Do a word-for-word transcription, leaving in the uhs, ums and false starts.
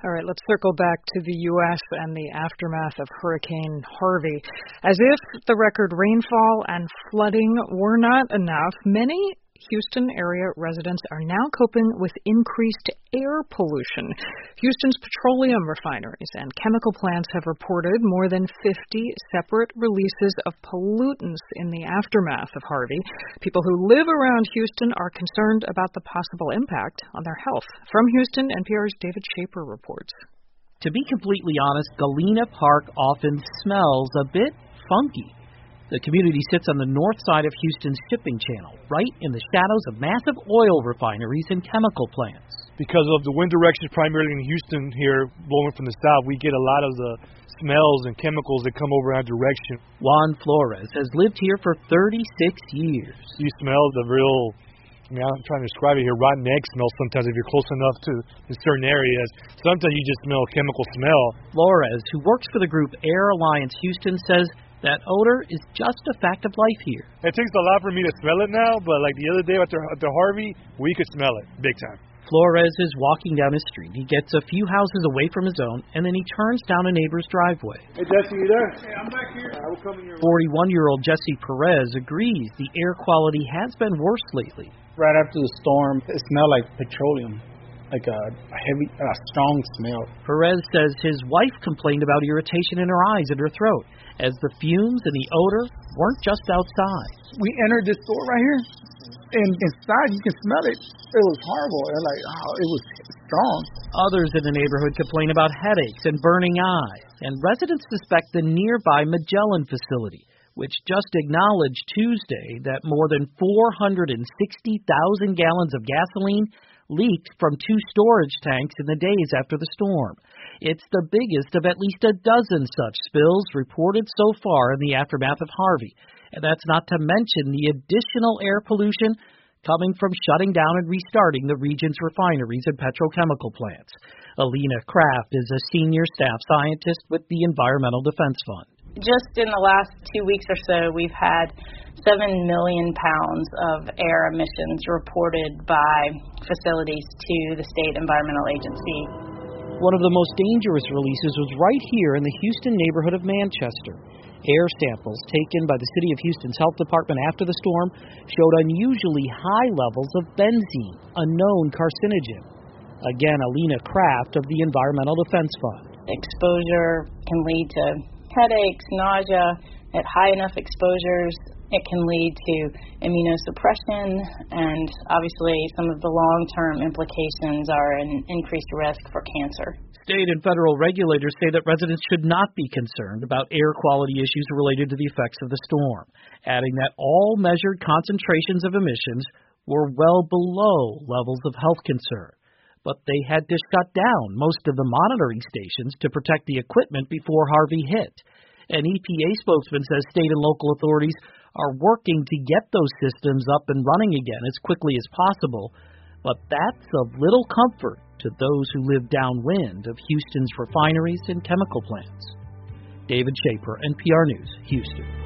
All right, let's circle back to the U S and the aftermath of Hurricane Harvey. As if the record rainfall and flooding were not enough, many Houston area residents are now coping with increased air pollution. Houston's petroleum refineries and chemical plants have reported more than fifty separate releases of pollutants in the aftermath of Harvey. People who live around Houston are concerned about the possible impact on their health. From Houston, N P R's David Schaper reports. To be completely honest, Galena Park often smells a bit funky. The community sits on the north side of Houston's shipping channel, right in the shadows of massive oil refineries and chemical plants. Because of the wind direction primarily in Houston here, blowing from the south, we get a lot of the smells and chemicals that come over our direction. Juan Flores has lived here for thirty-six years. You smell the real, I mean, I'm trying to describe it here, rotten egg smell sometimes if you're close enough to in certain areas. Sometimes you just smell chemical smell. Flores, who works for the group Air Alliance Houston, says that odor is just a fact of life here. It takes a lot for me to smell it now, but like the other day after, after Harvey, we could smell it big time. Flores is walking down his street. He gets a few houses away from his own, and then he turns down a neighbor's driveway. Hey, Jesse, you there? Hey, I'm back here. I will come in here. forty-one-year-old Jesse Perez agrees the air quality has been worse lately. Right after the storm, it smelled like petroleum, like a heavy, a strong smell. Perez says his wife complained about irritation in her eyes and her throat, as the fumes and the odor weren't just outside. We entered this door right here, and inside you can smell it. It was horrible. It, like, oh, it was strong. Others in the neighborhood complain about headaches and burning eyes, and residents suspect the nearby Magellan facility, which just acknowledged Tuesday that more than four hundred sixty thousand gallons of gasoline leaked from two storage tanks in the days after the storm. It's the biggest of at least a dozen such spills reported so far in the aftermath of Harvey. And that's not to mention the additional air pollution coming from shutting down and restarting the region's refineries and petrochemical plants. Alina Kraft is a senior staff scientist with the Environmental Defense Fund. Just in the last two weeks or so, we've had seven million pounds of air emissions reported by facilities to the State Environmental Agency. One of the most dangerous releases was right here in the Houston neighborhood of Manchester. Air samples taken by the City of Houston's Health Department after the storm showed unusually high levels of benzene, a known carcinogen. Again, Alina Kraft of the Environmental Defense Fund. Exposure can lead to headaches, nausea. At high enough exposures, it can lead to immunosuppression, and obviously some of the long-term implications are an increased risk for cancer. State and federal regulators say that residents should not be concerned about air quality issues related to the effects of the storm, adding that all measured concentrations of emissions were well below levels of health concern. But they had to shut down most of the monitoring stations to protect the equipment before Harvey hit. An E P A spokesman says state and local authorities are working to get those systems up and running again as quickly as possible, but that's of little comfort to those who live downwind of Houston's refineries and chemical plants. David Schaper, N P R News, Houston.